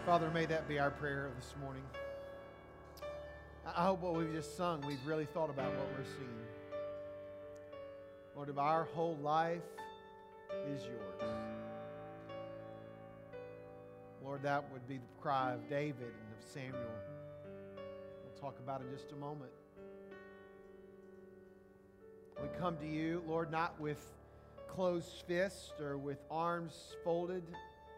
Father, may that be our prayer this morning. I hope what we've just sung, we've really thought about what we're singing. Lord, our whole life is yours. Lord, that would be the cry of David and of Samuel. We'll talk about it in just a moment. We come to you, Lord, not with closed fists or with arms folded,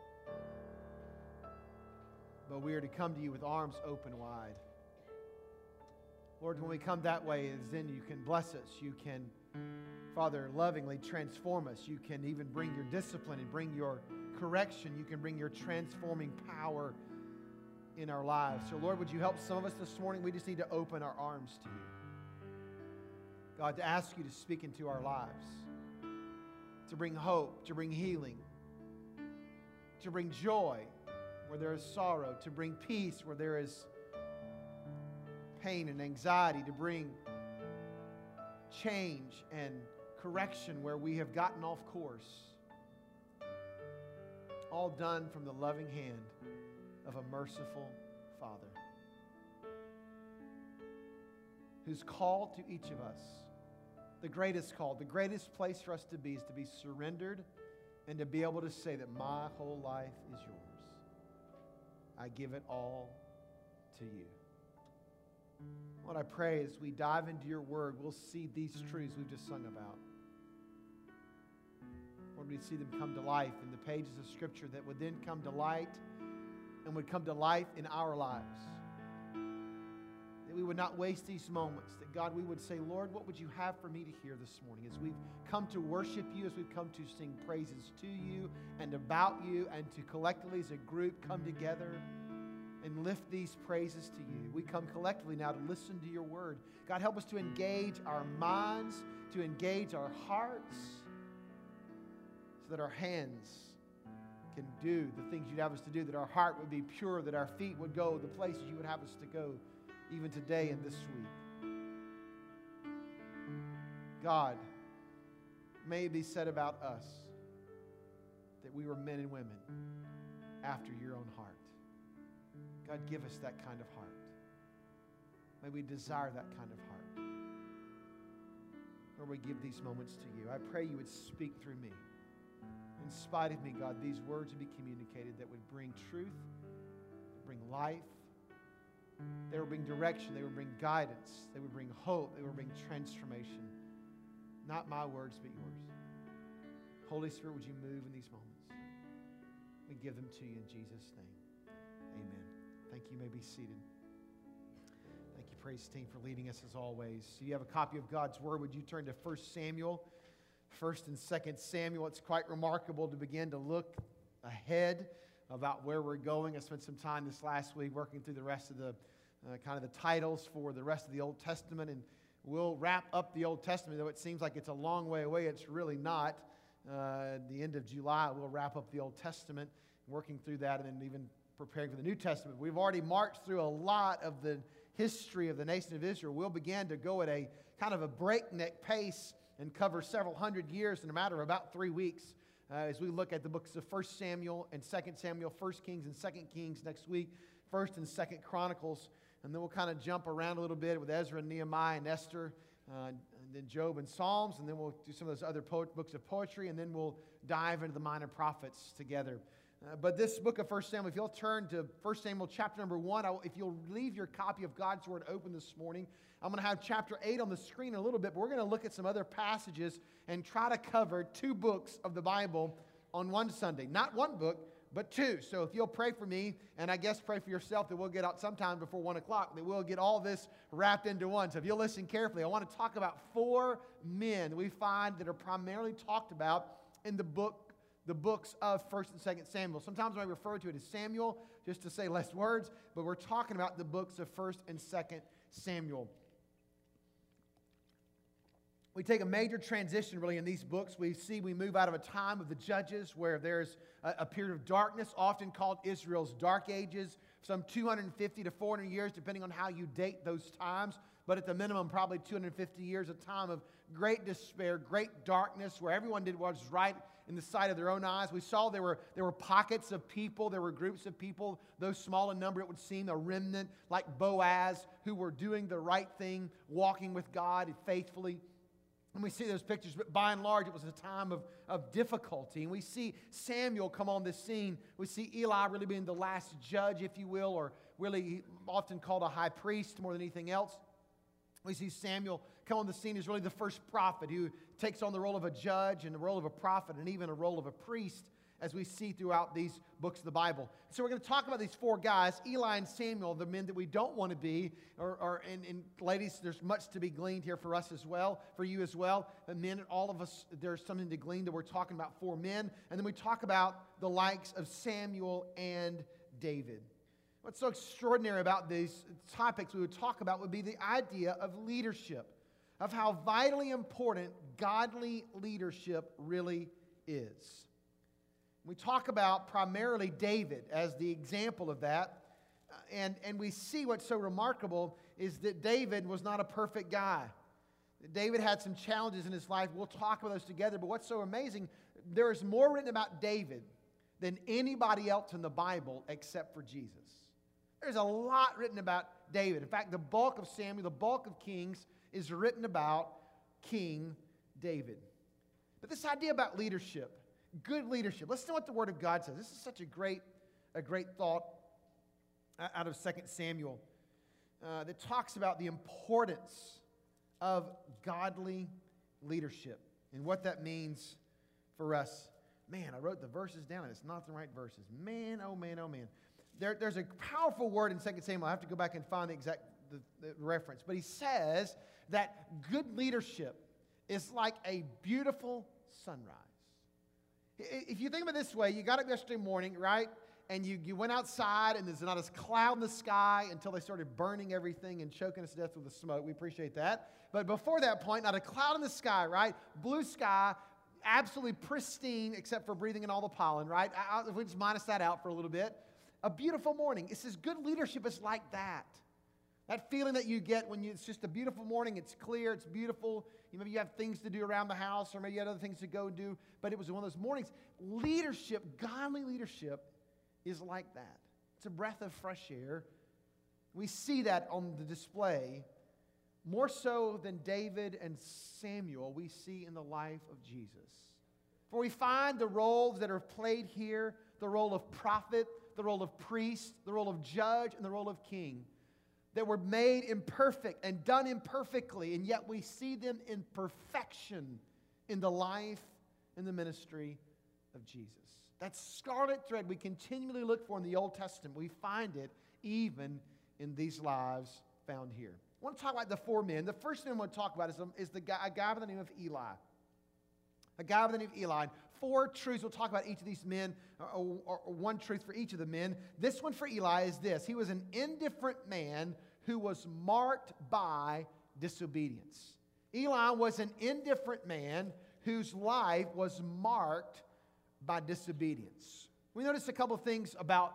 but we are to come to you with arms open wide. Lord, when we come that way, then you can bless us. You can, Father, lovingly transform us. You can even bring your discipline and bring your correction. You can bring your transforming power in our lives. So, Lord, would you help some of us this morning? We just need to open our arms to you. God, to ask you to speak into our lives, to bring hope, to bring healing, to bring joy where there is sorrow, to bring peace where there is pain and anxiety, to bring change and correction where we have gotten off course. All done from the loving hand of a merciful Father who's called to each of us. The greatest call, the greatest place for us to be is to be surrendered and to be able to say that my whole life is yours. I give it all to you. Lord, I pray as we dive into your word, we'll see these truths we've just sung about. Lord, we see them come to life in the pages of Scripture that would then come to light and would come to life in our lives. That we would not waste these moments. That, God, we would say, Lord, what would you have for me to hear this morning as we've come to worship you, as we've come to sing praises to you and about you, and to collectively as a group come together and lift these praises to you. We come collectively now to listen to your word. God, help us to engage our minds, to engage our hearts, so that our hands can do the things you'd have us to do, that our heart would be pure, that our feet would go the places you would have us to go, even today and this week. God, may it be said about us that we were men and women after your own heart. God, give us that kind of heart. May we desire that kind of heart. Lord, we give these moments to you. I pray you would speak through me. In spite of me, God, these words would be communicated that would bring truth, bring life. They would bring direction. They would bring guidance. They would bring hope. They would bring transformation. Not my words, but yours. Holy Spirit, would you move in these moments? We give them to you in Jesus' name. Amen. Thank you. You may be seated. Thank you, praise team, for leading us as always. So you have a copy of God's Word. Would you turn to 1 Samuel, 1 and 2 Samuel? It's quite remarkable to begin to look ahead about where we're going. I spent some time this last week working through the rest of the kind of the titles for the rest of the Old Testament, and we'll wrap up the Old Testament, though it seems like it's a long way away. It's really not. At the end of July, we'll wrap up the Old Testament, working through that, and then even preparing for the New Testament. We've already marched through a lot of the history of the nation of Israel. We'll begin to go at a kind of a breakneck pace and cover several hundred years in a matter of about 3 weeks. As we look at the books of 1 Samuel and 2 Samuel, 1 Kings and 2 Kings next week, 1 and 2 Chronicles, and then we'll kind of jump around a little bit with Ezra and Nehemiah and Esther, and then Job and Psalms, and then we'll do some of those other books of poetry, and then we'll dive into the minor prophets together. But this book of 1 Samuel, if you'll turn to 1 Samuel chapter number 1, if you'll leave your copy of God's Word open this morning, I'm going to have chapter 8 on the screen in a little bit, but we're going to look at some other passages and try to cover 2 books of the Bible on one Sunday. Not one book, but 2. So if you'll pray for me, and I guess pray for yourself, that we'll get out sometime before 1 o'clock, that we'll get all this wrapped into one. So if you'll listen carefully, I want to talk about 4 men that we find that are primarily talked about in the books of 1 and 2 Samuel. Sometimes I refer to it as Samuel, just to say less words, but we're talking about the books of 1 and 2 Samuel. We take a major transition really in these books. We move out of a time of the Judges where there's a period of darkness, often called Israel's Dark Ages, some 250 to 400 years, depending on how you date those times. But at the minimum, probably 250 years, a time of great despair, great darkness, where everyone did what was right in the sight of their own eyes. We saw there were pockets of people, there were groups of people, though small in number, it would seem, a remnant like Boaz, who were doing the right thing, walking with God faithfully. And we see those pictures, but by and large, it was a time of difficulty. And we see Samuel come on this scene. We see Eli really being the last judge, if you will, or really often called a high priest more than anything else. We see Samuel come on the scene as really the first prophet who takes on the role of a judge and the role of a prophet and even a role of a priest, as we see throughout these books of the Bible. So we're going to talk about these four guys, Eli and Samuel, the men that we don't want to be. And ladies, there's much to be gleaned here for us as well, for you as well. And men, all of us, there's something to glean that we're talking about four men. And then we talk about the likes of Samuel and David. What's so extraordinary about these topics we would talk about would be the idea of leadership, of how vitally important godly leadership really is. We talk about primarily David as the example of that. And we see what's so remarkable is that David was not a perfect guy. David had some challenges in his life. We'll talk about those together. But what's so amazing, there is more written about David than anybody else in the Bible except for Jesus. There's a lot written about David. In fact, the bulk of Samuel, the bulk of Kings, is written about King David. But this idea about leadership, good leadership. Listen to what the Word of God says. This is such a great thought out of 2 Samuel that talks about the importance of godly leadership and what that means for us. Man, I wrote the verses down and it's not the right verses. Man, oh man, oh man. There's a powerful word in 2 Samuel. I have to go back and find the exact the reference. But he says that good leadership is like a beautiful sunrise. If you think of it this way, you got up yesterday morning, right? And you went outside and there's not a cloud in the sky until they started burning everything and choking us to death with the smoke. We appreciate that. But before that point, not a cloud in the sky, right? Blue sky, absolutely pristine except for breathing in all the pollen, right? If we just minus that out for a little bit. A beautiful morning. It says good leadership is like that. That feeling that you get when it's just a beautiful morning, it's clear, it's beautiful. Maybe you have things to do around the house or maybe you have other things to go do. But it was one of those mornings. Leadership, godly leadership, is like that. It's a breath of fresh air. We see that on the display. More so than David and Samuel, we see in the life of Jesus. For we find the roles that are played here, the role of prophet, the role of priest, the role of judge, and the role of king, that were made imperfect and done imperfectly, and yet we see them in perfection in the life and the ministry of Jesus. That scarlet thread we continually look for in the Old Testament. We find it even in these lives found here. I want to talk about the four men. The first man I want to talk about is a guy by the name of Eli. A guy by the name of Eli. Four truths. We'll talk about each of these men, or one truth for each of the men. This one for Eli is this. He was an indifferent man who was marked by disobedience. Eli was an indifferent man whose life was marked by disobedience. We notice a couple of things about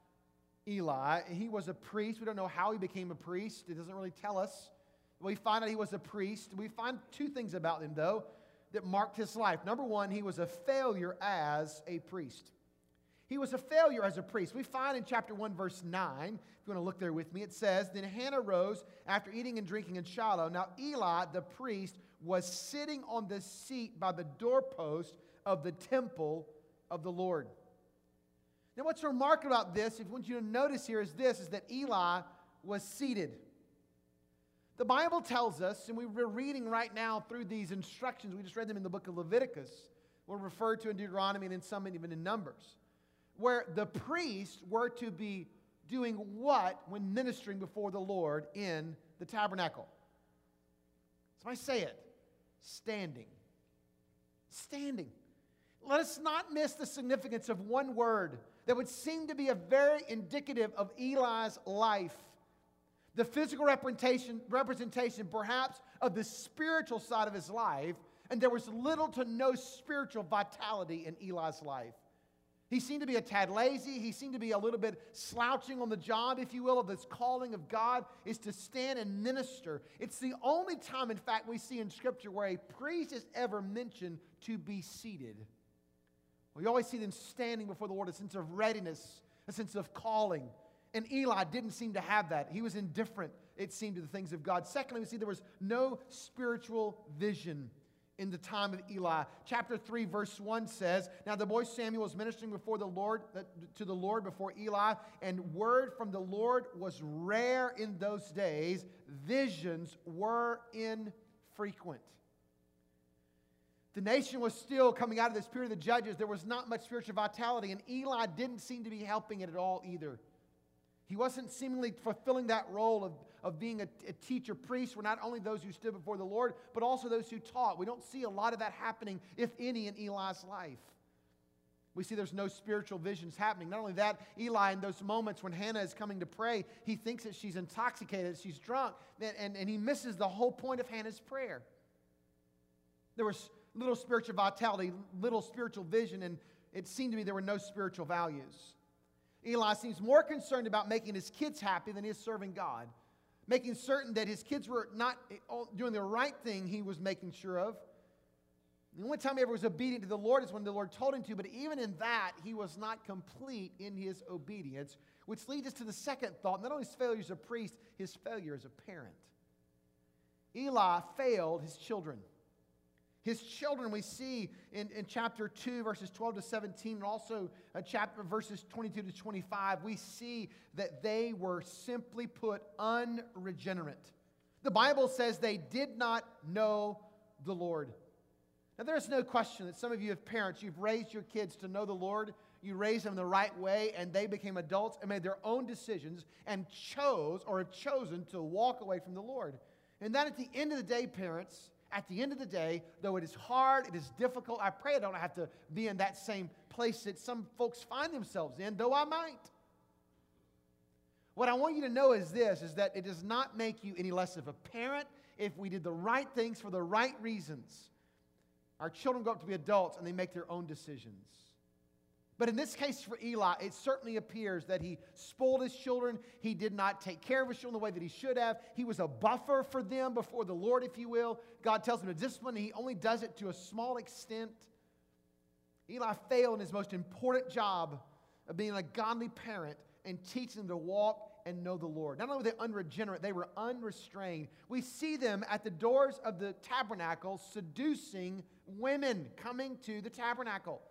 Eli. He was a priest. We don't know how he became a priest. It doesn't really tell us. We find out he was a priest. We find two things about him, though, that marked his life. Number one, he was a failure as a priest. He was a failure as a priest. We find in chapter 1, verse 9, if you want to look there with me, it says, Then Hannah rose after eating and drinking in Shiloh. Now Eli, the priest, was sitting on the seat by the doorpost of the temple of the Lord. Now what's remarkable about this, if I want you to notice here, is that Eli was seated. The Bible tells us, and we're reading right now through these instructions, we just read them in the book of Leviticus, we're referred to in Deuteronomy and in some even in Numbers, where the priests were to be doing what when ministering before the Lord in the tabernacle? So I say it, standing. Standing. Let us not miss the significance of one word that would seem to be a very indicative of Eli's life. The physical representation perhaps of the spiritual side of his life, and there was little to no spiritual vitality in Eli's life. He seemed to be a tad lazy. He seemed to be a little bit slouching on the job, if you will, of this calling of God is to stand and minister. It's the only time, in fact, we see in Scripture where a priest is ever mentioned to be seated. We always see them standing before the Lord, a sense of readiness, a sense of calling. And Eli didn't seem to have that. He was indifferent, it seemed, to the things of God. Secondly, we see there was no spiritual vision in the time of Eli. Chapter 3, verse 1 says, "Now the boy Samuel was ministering before the Lord, to the Lord before Eli, and word from the Lord was rare in those days. Visions were infrequent." The nation was still coming out of this period of the judges. There was not much spiritual vitality, and Eli didn't seem to be helping it at all either. He wasn't seemingly fulfilling that role of being a teacher priest for not only those who stood before the Lord, but also those who taught. We don't see a lot of that happening, if any, in Eli's life. We see there's no spiritual visions happening. Not only that, Eli, in those moments when Hannah is coming to pray, he thinks that she's intoxicated, she's drunk, and he misses the whole point of Hannah's prayer. There was little spiritual vitality, little spiritual vision, and it seemed to me there were no spiritual values. Eli seems more concerned about making his kids happy than he is serving God. Making certain that his kids were not doing the right thing, he was making sure of. The only time he ever was obedient to the Lord is when the Lord told him to, but even in that, he was not complete in his obedience, which leads us to the second thought. Not only his failure as a priest, his failure as a parent. Eli failed his children. His children we see in chapter 2, verses 12 to 17, and also chapter verses 22 to 25, we see that they were, simply put, unregenerate. The Bible says they did not know the Lord. Now, there's no question that some of you, as parents, you've raised your kids to know the Lord. You raised them the right way, and they became adults and made their own decisions and chose or have chosen to walk away from the Lord. And that at the end of the day, parents, at the end of the day, though it is hard, it is difficult, I pray I don't have to be in that same place that some folks find themselves in, though I might. What I want you to know is this, is that it does not make you any less of a parent if we did the right things for the right reasons. Our children grow up to be adults and they make their own decisions. But in this case for Eli, it certainly appears that he spoiled his children. He did not take care of his children the way that he should have. He was a buffer for them before the Lord, if you will. God tells him to discipline, and he only does it to a small extent. Eli failed in his most important job of being a godly parent and teaching them to walk and know the Lord. Not only were they unregenerate, they were unrestrained. We see them at the doors of the tabernacle seducing women coming to the tabernacle.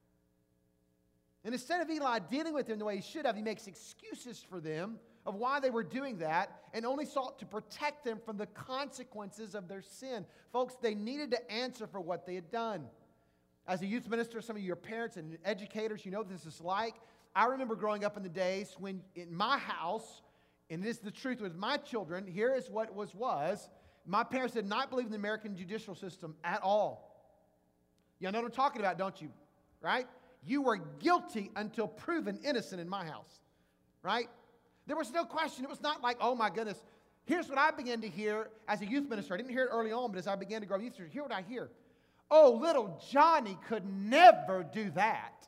And instead of Eli dealing with them the way he should have, he makes excuses for them of why they were doing that and only sought to protect them from the consequences of their sin. Folks, they needed to answer for what they had done. As a youth minister, some of you are parents and educators, you know what this is like. I remember growing up in the days when in my house, and it is the truth with my children, here is what was. My parents did not believe in the American judicial system at all. You know what I'm talking about, don't you? Right? You were guilty until proven innocent in my house, right? There was no question. It was not like, oh my goodness. Here's what I began to hear as a youth minister. I didn't hear it early on, but as I began to grow up youth minister, hear what I hear. Oh, little Johnny could never do that.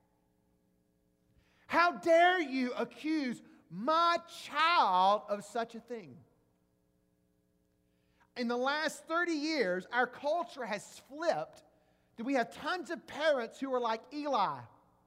How dare you accuse my child of such a thing? In the last 30 years, our culture has flipped. We have tons of parents who are like Eli.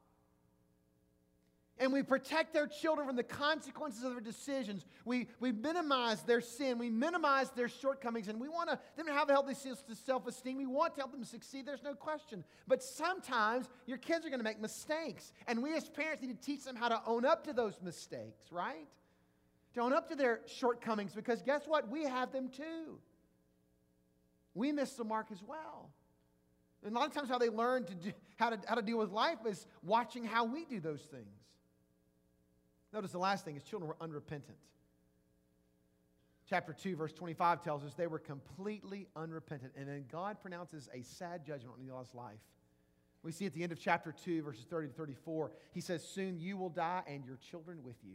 And we protect their children from the consequences of their decisions. We minimize their sin. We minimize their shortcomings. And we want them to have a healthy self-esteem. We want to help them succeed. There's no question. But sometimes your kids are going to make mistakes. And we as parents need to teach them how to own up to those mistakes, right? To own up to their shortcomings. Because guess what? We have them too. We miss the mark as well. And a lot of times how they learn how to deal with life is watching how we do those things. Notice the last thing is children were unrepentant. Chapter 2, verse 25 tells us they were completely unrepentant. And then God pronounces a sad judgment on Eli's life. We see at the end of chapter 2, verses 30 to 34, he says, soon you will die and your children with you.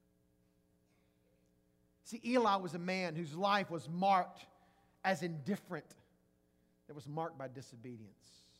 See, Eli was a man whose life was marked as indifferent. It was marked by disobedience.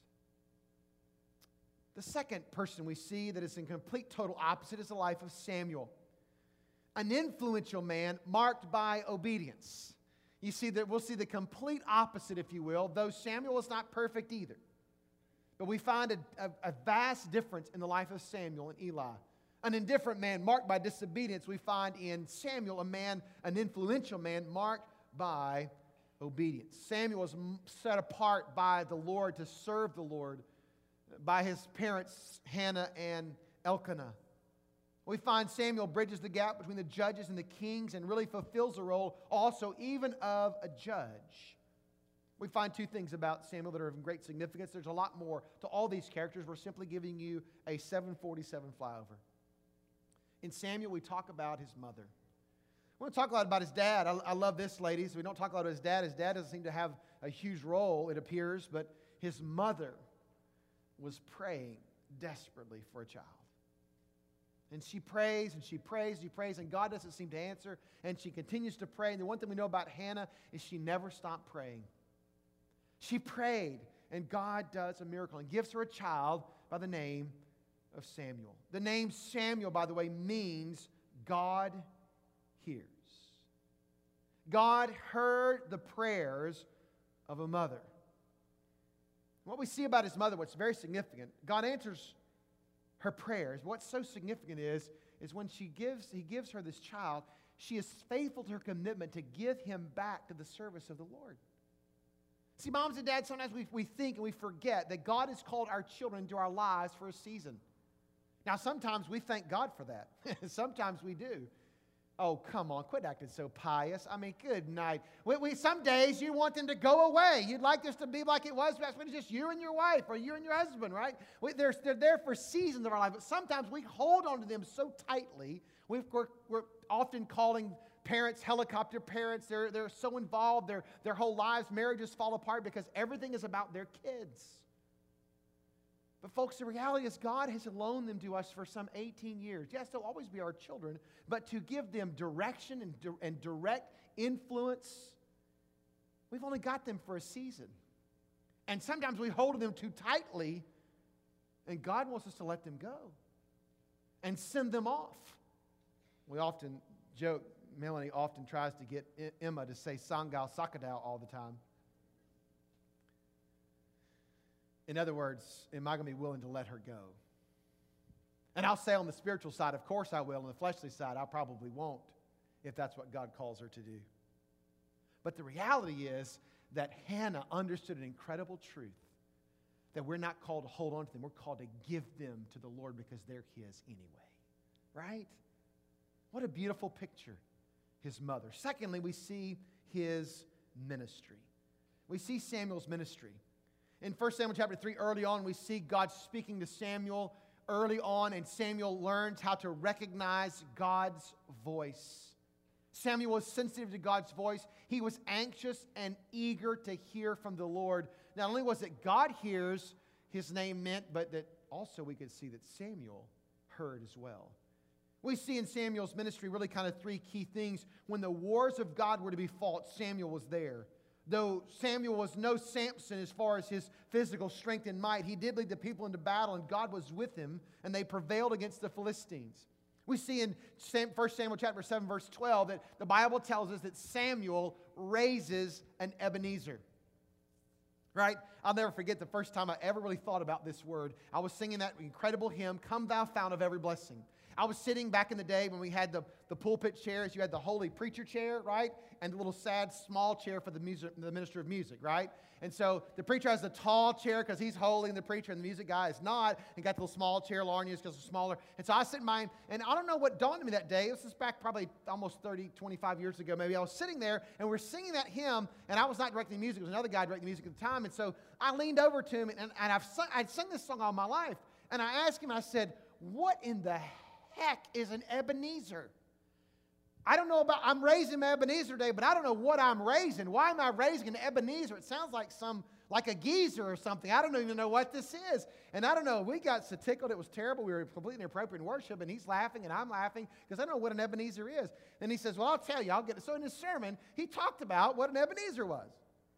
The second person we see that is in complete total opposite is the life of Samuel. An influential man marked by obedience. You see that we'll see the complete opposite, if you will, though Samuel was not perfect either. But we find a vast difference in the life of Samuel and Eli. An indifferent man marked by disobedience, we find in Samuel an influential man marked by obedience. Samuel was set apart by the Lord to serve the Lord by his parents, Hannah and Elkanah. We find Samuel bridges the gap between the judges and the kings and really fulfills the role also even of a judge. We find two things about Samuel that are of great significance. There's a lot more to all these characters. We're simply giving you a 747 flyover. In Samuel, we talk about his mother. We want to talk a lot about his dad. I love this, ladies. We don't talk a lot about his dad. His dad doesn't seem to have a huge role, it appears, but his mother was praying desperately for a child. And she prays, and she prays, and she prays, and God doesn't seem to answer, and she continues to pray. And the one thing we know about Hannah is she never stopped praying. She prayed, and God does a miracle and gives her a child by the name of Samuel. The name Samuel, by the way, means God hears. God heard the prayers of a mother. What we see about his mother, what's very significant, God answers her prayers. What's so significant is when he gives her this child, she is faithful to her commitment to give him back to the service of the Lord. See, moms and dads, sometimes we think and we forget that God has called our children into our lives for a season. Now, sometimes we thank God for that. Sometimes we do. Oh, come on, quit acting so pious. I mean, good night. Some days you want them to go away. You'd like this to be like it was back when it's just you and your wife or you and your husband, right? They're there for seasons of our life, but sometimes we hold on to them so tightly. We're often calling parents helicopter parents. They're so involved. Their whole lives, marriages fall apart because everything is about their kids. But folks, the reality is God has loaned them to us for some 18 years. Yes, they'll always be our children, but to give them direction and direct influence, we've only got them for a season. And sometimes we hold them too tightly, and God wants us to let them go and send them off. We often joke, Melanie often tries to get Emma to say Sangal Sakadao all the time. In other words, am I going to be willing to let her go? And I'll say on the spiritual side, of course I will. On the fleshly side, I probably won't, if that's what God calls her to do. But the reality is that Hannah understood an incredible truth, that we're not called to hold on to them. We're called to give them to the Lord because they're His anyway. Right? What a beautiful picture, his mother. Secondly, we see his ministry. We see Samuel's ministry. In 1 Samuel chapter 3, early on, we see God speaking to Samuel early on, and Samuel learns how to recognize God's voice. Samuel was sensitive to God's voice. He was anxious and eager to hear from the Lord. Not only was it God hears, his name meant, but that also we could see that Samuel heard as well. We see in Samuel's ministry really kind of three key things. When the wars of God were to be fought, Samuel was there. Though Samuel was no Samson as far as his physical strength and might, he did lead the people into battle, and God was with him, and they prevailed against the Philistines. We see in 1 Samuel chapter 7, verse 12, that the Bible tells us that Samuel raises an Ebenezer. Right? I'll never forget the first time I ever really thought about this word. I was singing that incredible hymn, Come Thou Fount of Every Blessing. I was sitting back in the day when we had the pulpit chairs. You had the holy preacher chair, right? And the little sad small chair for the minister of music, right? And so the preacher has the tall chair because he's holy, and the preacher and the music guy is not, and got the little small chair Lauren used because it's smaller. And so I sit in mine, and I don't know what dawned on me that day. This is back probably almost 30, 25 years ago maybe. I was sitting there, and we're singing that hymn, and I was not directing the music. It was another guy directing the music at the time. And so I leaned over to him, and I'd sung this song all my life. And I asked him, I said, what in the heck is an Ebenezer? I don't know about, I'm raising Ebenezer today, but I don't know what I'm raising. Why am I raising an Ebenezer? It sounds like a geezer or something. I don't even know what this is. And I don't know, we got so tickled, it was terrible. We were completely inappropriate in worship, and he's laughing and I'm laughing because I don't know what an Ebenezer is. And he says, well, I'll tell you, I'll get it. So in his sermon, he talked about what an Ebenezer was.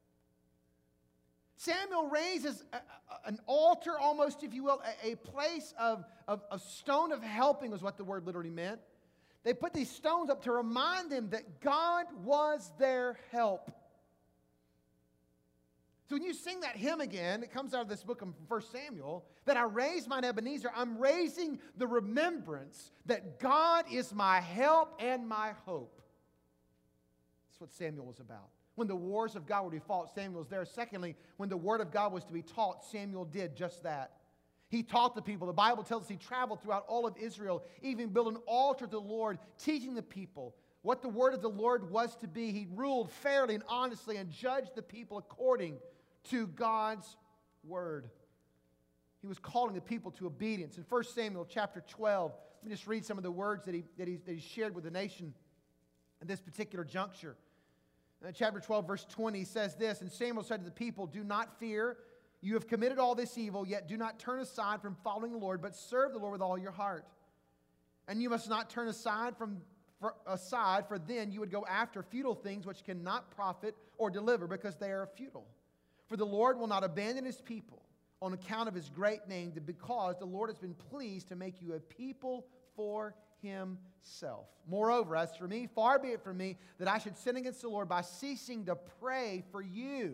Samuel raises an altar almost, if you will, a place of stone of helping was what the word literally meant. They put these stones up to remind them that God was their help. So when you sing that hymn again, it comes out of this book of 1 Samuel, that I raise mine Ebenezer, I'm raising the remembrance that God is my help and my hope. That's what Samuel was about. When the wars of God were to be fought, Samuel was there. Secondly, when the word of God was to be taught, Samuel did just that. He taught the people. The Bible tells us he traveled throughout all of Israel, even built an altar to the Lord, teaching the people what the word of the Lord was to be. He ruled fairly and honestly and judged the people according to God's word. He was calling the people to obedience. In 1 Samuel chapter 12, let me just read some of the words that he shared with the nation at this particular juncture. In chapter 12, verse 20, he says this, and Samuel said to the people, do not fear. You have committed all this evil, yet do not turn aside from following the Lord, but serve the Lord with all your heart. And you must not turn aside, for then you would go after futile things which cannot profit or deliver, because they are futile. For the Lord will not abandon His people on account of His great name, because the Lord has been pleased to make you a people for Himself. Moreover, as for me, far be it from me that I should sin against the Lord by ceasing to pray for you.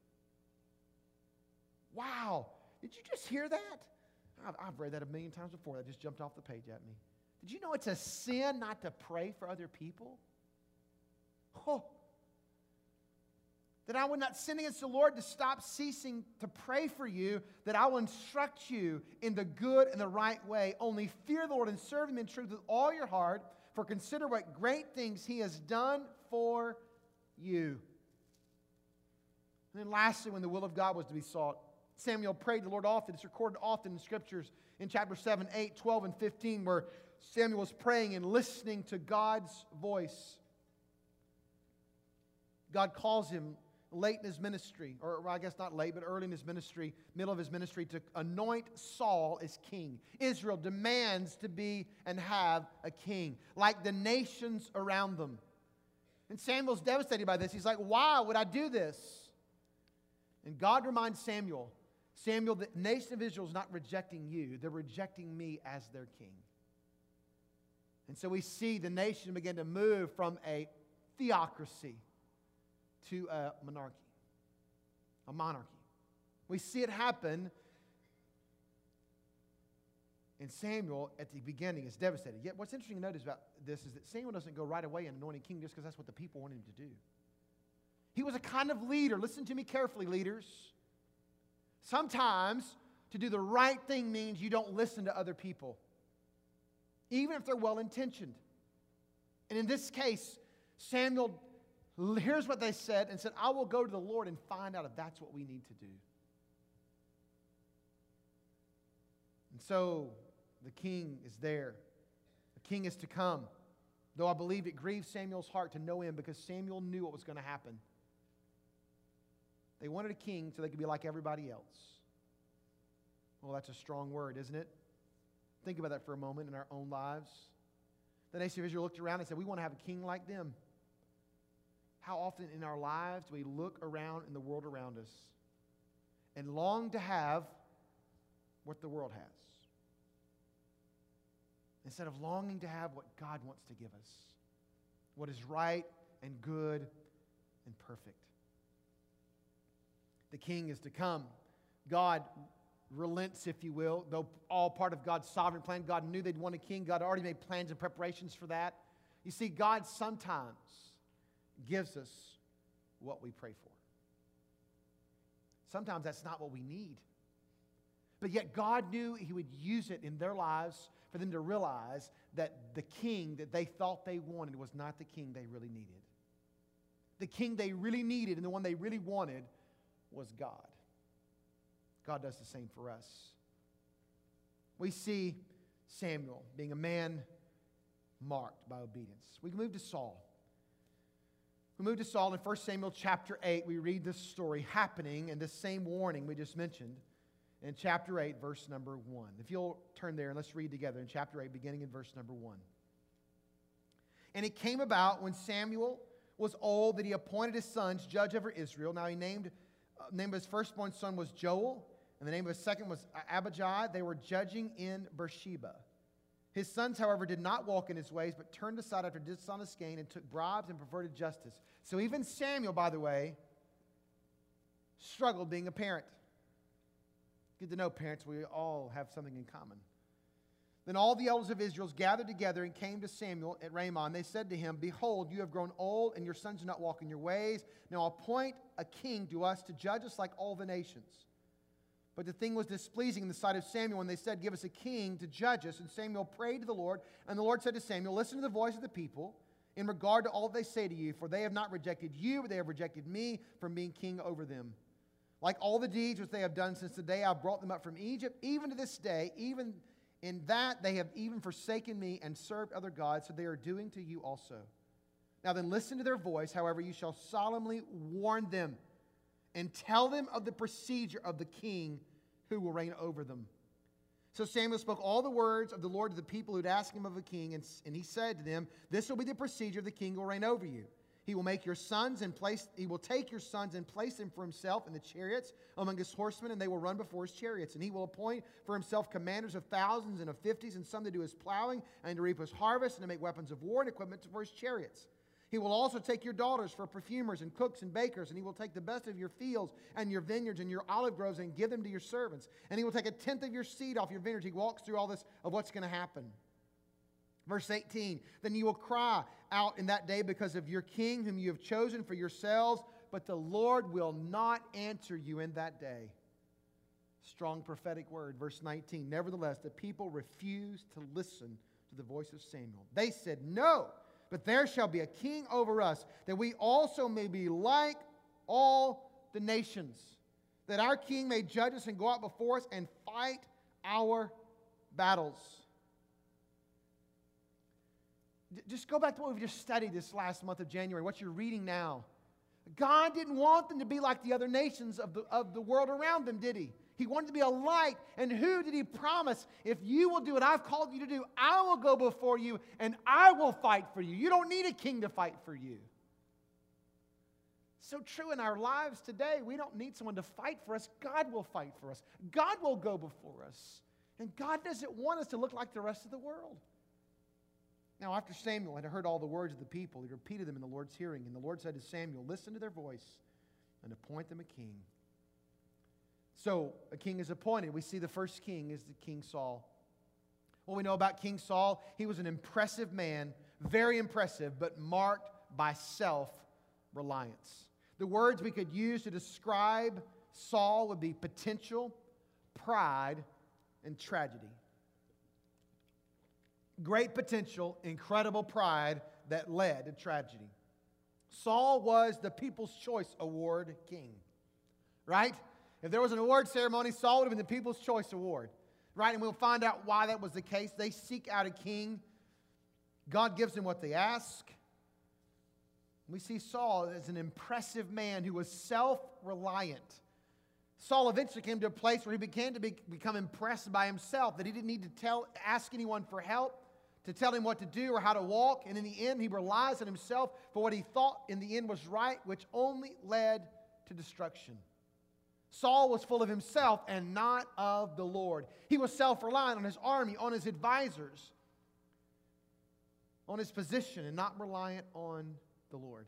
Wow. Did you just hear that? I've read that a million times before. That just jumped off the page at me. Did you know it's a sin not to pray for other people? Oh. That I would not sin against the Lord, to stop ceasing to pray for you, that I will instruct you in the good and the right way. Only fear the Lord and serve Him in truth with all your heart, for consider what great things He has done for you. And then lastly, when the will of God was to be sought, Samuel prayed the Lord often. It's recorded often in Scriptures in chapter 7, 8, 12, and 15, where Samuel was praying and listening to God's voice. God calls him late in his ministry, or I guess not late, but early in his ministry, middle of his ministry, to anoint Saul as king. Israel demands to be and have a king, like the nations around them. And Samuel's devastated by this. He's like, why would I do this? And God reminds Samuel, the nation of Israel is not rejecting you. They're rejecting me as their king. And so we see the nation begin to move from a theocracy to a monarchy. We see it happen, and Samuel at the beginning is devastated. Yet what's interesting to notice about this is that Samuel doesn't go right away and anoint a king just because that's what the people wanted him to do. He was a kind of leader. Listen to me carefully, leaders. Sometimes to do the right thing means you don't listen to other people, even if they're well-intentioned. And in this case, Samuel, here's what they said, and said, I will go to the Lord and find out if that's what we need to do. And so the king is there. The king is to come. Though I believe it grieved Samuel's heart to know him, because Samuel knew what was going to happen. They wanted a king so they could be like everybody else. Well, that's a strong word, isn't it? Think about that for a moment in our own lives. The nation of Israel looked around and said, we want to have a king like them. How often in our lives do we look around in the world around us and long to have what the world has, instead of longing to have what God wants to give us, what is right and good and perfect? The king is to come. God relents, if you will, though all part of God's sovereign plan. God knew they'd want a king. God already made plans and preparations for that. You see, God sometimes gives us what we pray for. Sometimes that's not what we need. But yet God knew He would use it in their lives for them to realize that the king that they thought they wanted was not the king they really needed. The king they really needed and the one they really wanted was God. God does the same for us. We see Samuel being a man marked by obedience. We can move to Saul. We move to Saul in 1 Samuel chapter 8. We read this story happening and this same warning we just mentioned in chapter 8, verse number 1. If you'll turn there and let's read together in chapter 8, beginning in verse number 1. And it came about when Samuel was old that he appointed his sons judge over Israel. Now he named the name of his firstborn son was Joel, and the name of his second was Abijah. They were judging in Beersheba. His sons, however, did not walk in his ways, but turned aside after dishonest gain and took bribes and perverted justice. So even Samuel, by the way, struggled being a parent. Good to know, parents, we all have something in common. Then all the elders of Israel gathered together and came to Samuel at Ramah. And they said to him, Behold, you have grown old, and your sons do not walk in your ways. Now appoint a king to us to judge us like all the nations. But the thing was displeasing in the sight of Samuel, and they said, Give us a king to judge us. And Samuel prayed to the Lord, and the Lord said to Samuel, Listen to the voice of the people in regard to all they say to you, for they have not rejected you, but they have rejected me from being king over them. Like all the deeds which they have done since the day I brought them up from Egypt, even to this day, even in that they have even forsaken me and served other gods, so they are doing to you also. Now then listen to their voice, however you shall solemnly warn them and tell them of the procedure of the king who will reign over them. So Samuel spoke all the words of the Lord to the people who had asked him of a king, and he said to them, This will be the procedure of the king who will reign over you. He will take your sons and place them for himself in the chariots among his horsemen, and they will run before his chariots. And he will appoint for himself commanders of thousands and of fifties, and some to do his plowing and to reap his harvest, and to make weapons of war and equipment for his chariots. He will also take your daughters for perfumers and cooks and bakers, and he will take the best of your fields and your vineyards and your olive groves and give them to your servants. And he will take a tenth of your seed off your vineyards. He walks through all this of what's going to happen. Verse 18, Then you will cry out in that day because of your king whom you have chosen for yourselves, but the Lord will not answer you in that day. Strong prophetic word. Verse 19, Nevertheless, the people refused to listen to the voice of Samuel. They said, No, but there shall be a king over us, that we also may be like all the nations, that our king may judge us and go out before us and fight our battles. Just go back to what we've just studied this last month of January, what you're reading now. God didn't want them to be like the other nations of the world around them, did He? He wanted to be a light. And who did He promise? If you will do what I've called you to do, I will go before you and I will fight for you. You don't need a king to fight for you. So true in our lives today. We don't need someone to fight for us. God will fight for us. God will go before us. And God doesn't want us to look like the rest of the world. Now, after Samuel had heard all the words of the people, he repeated them in the Lord's hearing. And the Lord said to Samuel, Listen to their voice and appoint them a king. So a king is appointed. We see the first king is the King Saul. What we know about King Saul, he was an impressive man, very impressive, but marked by self-reliance. The words we could use to describe Saul would be potential, pride, and tragedy. Great potential, incredible pride that led to tragedy. Saul was the People's Choice Award king, right? If there was an award ceremony, Saul would have been the People's Choice Award, right? And we'll find out why that was the case. They seek out a king. God gives them what they ask. We see Saul as an impressive man who was self-reliant. Saul eventually came to a place where he began to become impressed by himself, that he didn't need to ask anyone for help, to tell him what to do or how to walk. And in the end, he relies on himself for what he thought in the end was right, which only led to destruction. Saul was full of himself and not of the Lord. He was self-reliant on his army, on his advisors, on his position, and not reliant on the Lord.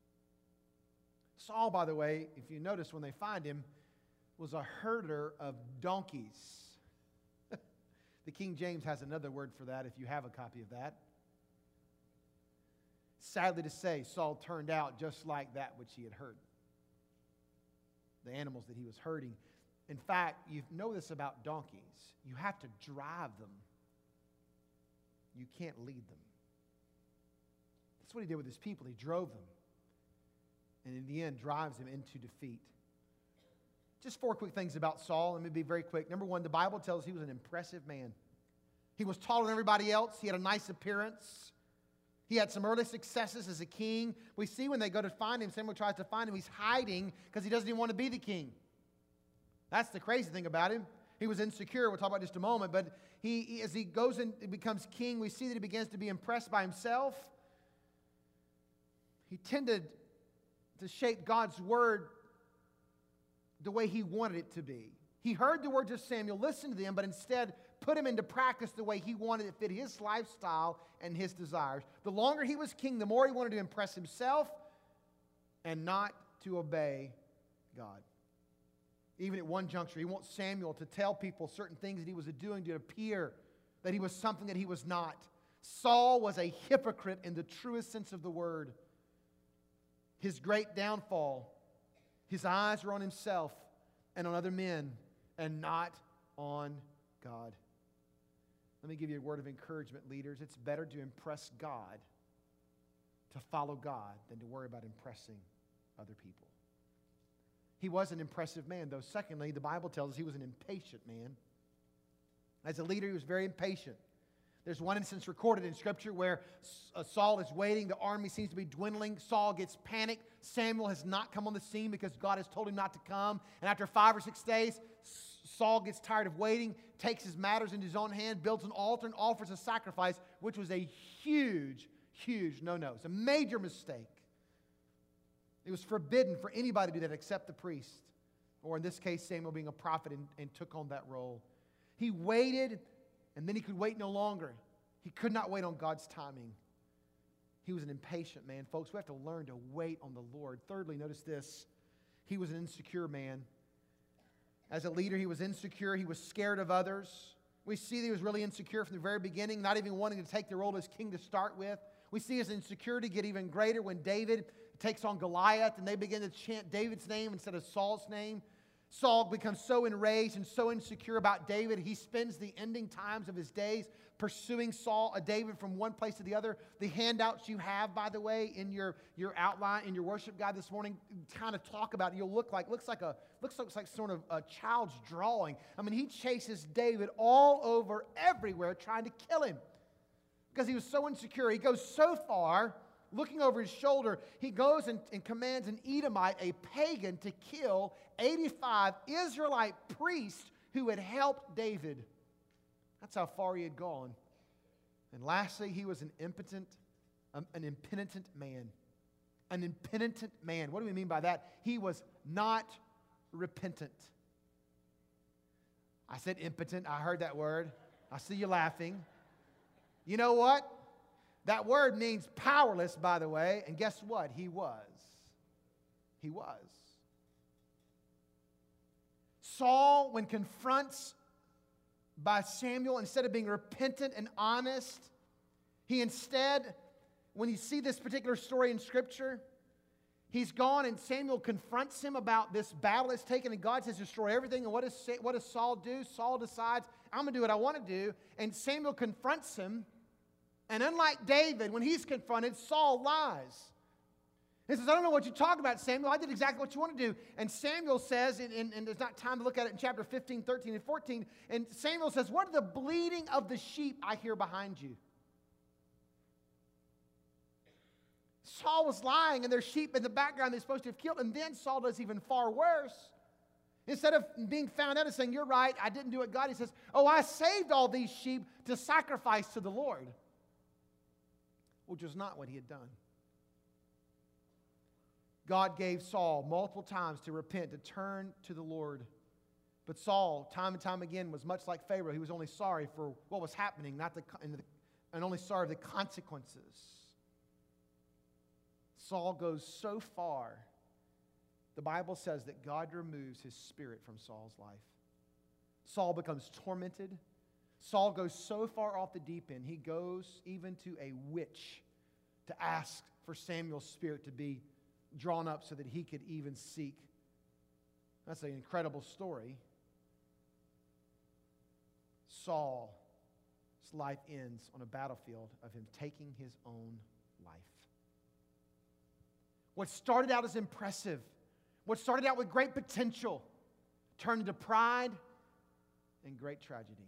Saul, by the way, if you notice when they find him, was a herder of donkeys. The King James has another word for that if you have a copy of that. Sadly to say, Saul turned out just like that which he had heard. The animals that he was herding. In fact, you know this about donkeys. You have to drive them. You can't lead them. That's what he did with his people. He drove them. And in the end, drives them into defeat. Just 4 quick things about Saul. Let me be very quick. Number one, the Bible tells us he was an impressive man. He was taller than everybody else. He had a nice appearance. He had some early successes as a king. We see when they go to find him, Samuel tries to find him, he's hiding because he doesn't even want to be the king. That's the crazy thing about him. He was insecure. We'll talk about it in just a moment. But as he goes and becomes king, we see that he begins to be impressed by himself. He tended to shape God's word the way he wanted it to be. He heard the words of Samuel, listened to them, but instead put them into practice the way he wanted it to fit his lifestyle and his desires. The longer he was king, the more he wanted to impress himself and not to obey God. Even at one juncture, he wants Samuel to tell people certain things that he was doing to appear that he was something that he was not. Saul was a hypocrite in the truest sense of the word. His great downfall, his eyes were on himself and on other men and not on God. Let me give you a word of encouragement, leaders. It's better to impress God, to follow God, than to worry about impressing other people. He was an impressive man, though. Secondly, the Bible tells us he was an impatient man. As a leader, he was very impatient. There's one instance recorded in Scripture where Saul is waiting. The army seems to be dwindling. Saul gets panicked. Samuel has not come on the scene because God has told him not to come. And after 5 or 6 days, Saul gets tired of waiting, takes his matters into his own hand, builds an altar, and offers a sacrifice, which was a huge, huge no-no. It's a major mistake. It was forbidden for anybody to do that except the priest, or in this case, Samuel being a prophet and took on that role. He waited, and then he could wait no longer. He could not wait on God's timing. He was an impatient man. Folks, we have to learn to wait on the Lord. Thirdly, notice this. He was an insecure man. As a leader, he was insecure. He was scared of others. We see that he was really insecure from the very beginning, not even wanting to take the role as king to start with. We see his insecurity get even greater when David takes on Goliath and they begin to chant David's name instead of Saul's name. Saul becomes so enraged and so insecure about David, he spends the ending times of his days pursuing David from one place to the other. The handouts you have, by the way, in your outline, in your worship guide this morning, kind of talk about it. Looks like sort of a child's drawing. I mean, he chases David all over everywhere trying to kill him because he was so insecure. He goes so far, looking over his shoulder, he goes and commands an Edomite, a pagan, to kill 85 Israelite priests who had helped David. That's how far he had gone. And lastly, he was an impenitent man. An impenitent man. What do we mean by that? He was not repentant. I said impotent. I heard that word. I see you laughing. You know what? That word means powerless, by the way. And guess what? He was. He was. Saul, when confronts by Samuel, instead of being repentant and honest, he instead, when you see this particular story in Scripture, he's gone and Samuel confronts him about this battle that's taken, and God says, destroy everything. And what does Saul do? Saul decides, I'm going to do what I want to do. And Samuel confronts him. And unlike David, when he's confronted, Saul lies. He says, I don't know what you're talking about, Samuel. I did exactly what you want to do. And Samuel says, and there's not time to look at it in chapter 15, 13, and 14. And Samuel says, what are the bleating of the sheep I hear behind you? Saul was lying, and there's sheep in the background they're supposed to have killed. And then Saul does even far worse. Instead of being found out and saying, you're right, I didn't do what God, he says, oh, I saved all these sheep to sacrifice to the Lord. Which was not what he had done. God gave Saul multiple times to repent, to turn to the Lord. But Saul, time and time again, was much like Pharaoh. He was only sorry for what was happening, and only sorry for the consequences. Saul goes so far, the Bible says that God removes his spirit from Saul's life. Saul becomes tormented. Saul goes so far off the deep end, he goes even to a witch to ask for Samuel's spirit to be drawn up so that he could even seek. That's an incredible story. Saul's life ends on a battlefield of him taking his own life. What started out as impressive, what started out with great potential, turned into pride and great tragedy.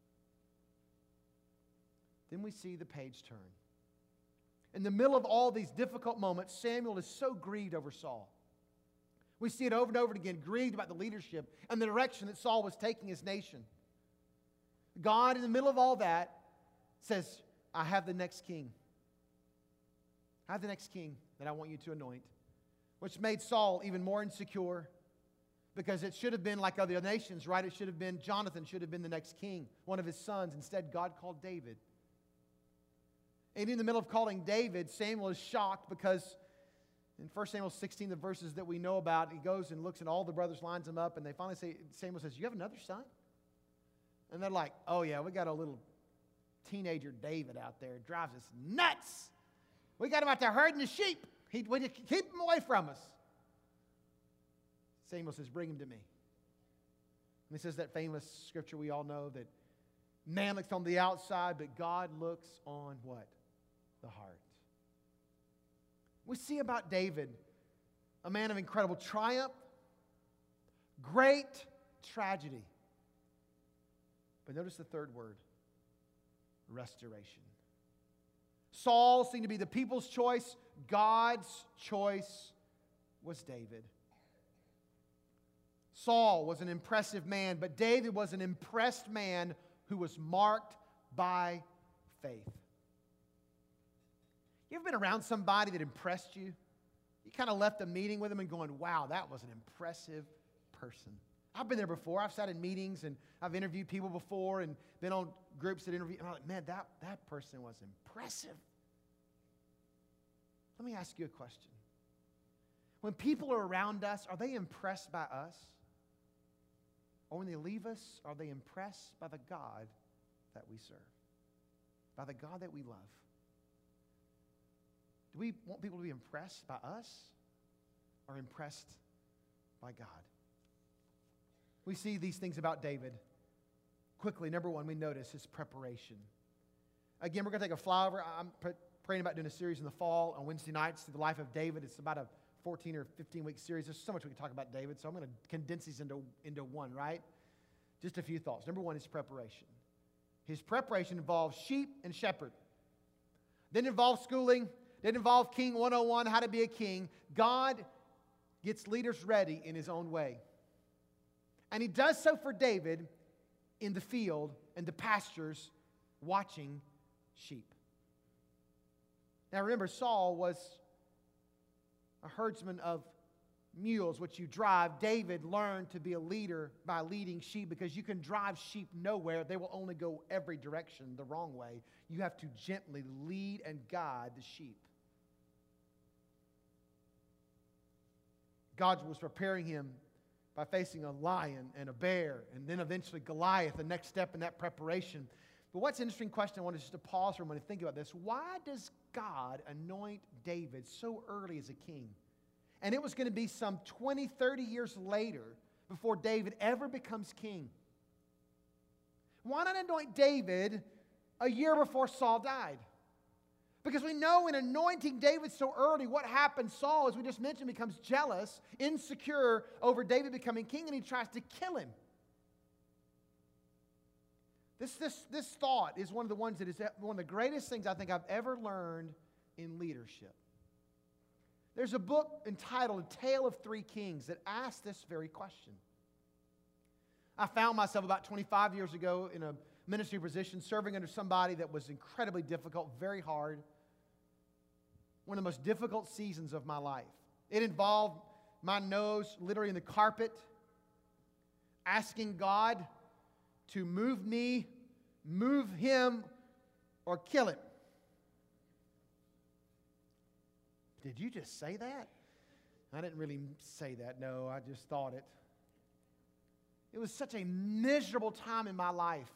Then we see the page turn. In the middle of all these difficult moments, Samuel is so grieved over Saul. We see it over and over again, grieved about the leadership and the direction that Saul was taking his nation. God, in the middle of all that, says, I have the next king. I have the next king that I want you to anoint. Which made Saul even more insecure, because it should have been like other nations, right? It should have been Jonathan should have been the next king, one of his sons. Instead, God called David. And in the middle of calling David, Samuel is shocked because In 1 Samuel 16, the verses that we know about, he goes and looks at all the brothers, lines them up, and they finally say, Samuel says, you have another son? And they're like, oh yeah, we got a little teenager David out there. Drives us nuts. We got him out there herding the sheep. We just keep him away from us. Samuel says, bring him to me. And he says that famous scripture we all know that man looks on the outside, but God looks on what? The heart. We see about David, a man of incredible triumph, great tragedy. But notice the third word, restoration. Saul seemed to be the people's choice. God's choice was David. Saul was an impressive man, but David was an impressed man who was marked by faith. You ever been around somebody that impressed you? You kind of left a meeting with them and going, wow, that was an impressive person. I've been there before. I've sat in meetings and I've interviewed people before and been on groups that interview. And I'm like, man, that person was impressive. Let me ask you a question. When people are around us, are they impressed by us? Or when they leave us, are they impressed by the God that we serve? By the God that we love? Do we want people to be impressed by us or impressed by God? We see these things about David. Quickly, number one, we notice his preparation. Again, we're going to take a flyover. I'm praying about doing a series in the fall on Wednesday nights through the life of David. It's about a 14 or 15-week series. There's so much we can talk about David, so I'm going to condense these into one, right? Just a few thoughts. Number one is preparation. His preparation involves sheep and shepherd. Then involves schooling. Then involves King 101, how to be a king. God gets leaders ready in his own way. And he does so for David in the field and the pastures watching sheep. Now remember, Saul was a herdsman of mules, which you drive. David learned to be a leader by leading sheep because you can drive sheep nowhere. They will only go every direction the wrong way. You have to gently lead and guide the sheep. God was preparing him by facing a lion and a bear and then eventually Goliath, the next step in that preparation. But what's an interesting question, I want just to pause for a moment and think about this. Why does God anoint David so early as a king? And it was going to be some 20, 30 years later before David ever becomes king. Why not anoint David a year before Saul died? Because we know in anointing David so early, what happened? Saul, as we just mentioned, becomes jealous, insecure over David becoming king, and he tries to kill him. This thought is one of the ones that is one of the greatest things I think I've ever learned in leadership. There's a book entitled A Tale of Three Kings that asks this very question. I found myself about 25 years ago in a ministry position serving under somebody that was incredibly difficult, very hard. One of the most difficult seasons of my life. It involved my nose literally in the carpet, asking God to move me, move him, or kill him. Did you just say that? I didn't really say that. No, I just thought it. It was such a miserable time in my life.